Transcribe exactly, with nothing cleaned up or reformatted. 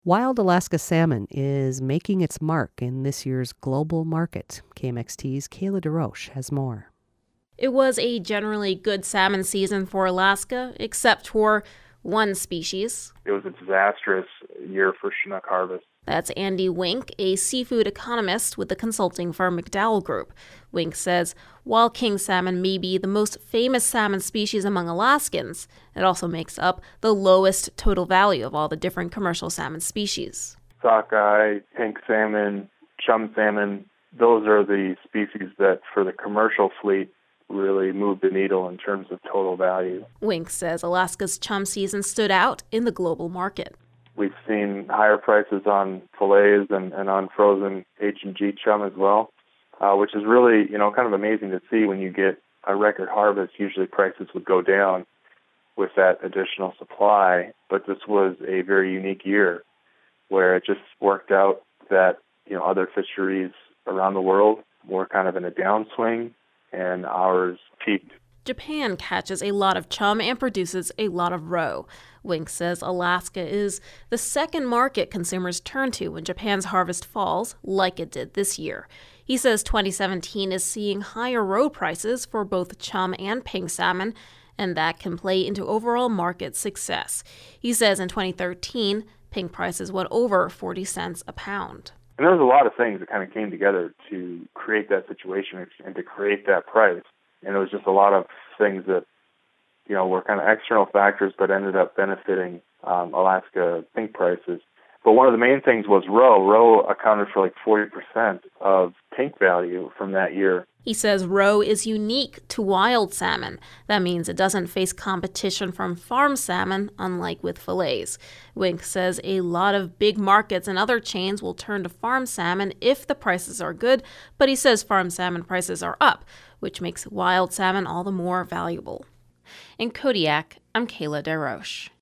Wild Alaska salmon is making its mark in this year's global market. K M X T's Kayla DeRoche has more. It was a generally good salmon season for Alaska, except for one species. It was a disastrous year for Chinook harvest. That's Andy Wink, a seafood economist with the consulting firm McDowell Group. Wink says while king salmon may be the most famous salmon species among Alaskans, it also makes up the lowest total value of all the different commercial salmon species. Sockeye, pink salmon, chum salmon, those are the species that for the commercial fleet really move the needle in terms of total value. Wink says Alaska's chum season stood out in the global market. We've seen higher prices on fillets and, and on frozen H and G chum as well, uh, which is really, you know, kind of amazing to see when you get a record harvest. Usually prices would go down with that additional supply, but this was a very unique year where it just worked out that, you know, other fisheries around the world were kind of in a downswing and ours peaked. Japan catches a lot of chum and produces a lot of roe. Wink says Alaska is the second market consumers turn to when Japan's harvest falls, like it did this year. He says twenty seventeen is seeing higher roe prices for both chum and pink salmon, and that can play into overall market success. He says in twenty thirteen, pink prices went over forty cents a pound. And there was a lot of things that kind of came together to create that situation and to create that price. And it was just a lot of things that, you know, were kind of external factors, but ended up benefiting um, Alaska pink prices. But one of the main things was roe. Roe accounted for like forty percent of pink value from that year. He says roe is unique to wild salmon. That means it doesn't face competition from farm salmon, unlike with fillets. Wink says a lot of big markets and other chains will turn to farm salmon if the prices are good, but he says farm salmon prices are up, which makes wild salmon all the more valuable. In Kodiak, I'm Kayla DeRoche.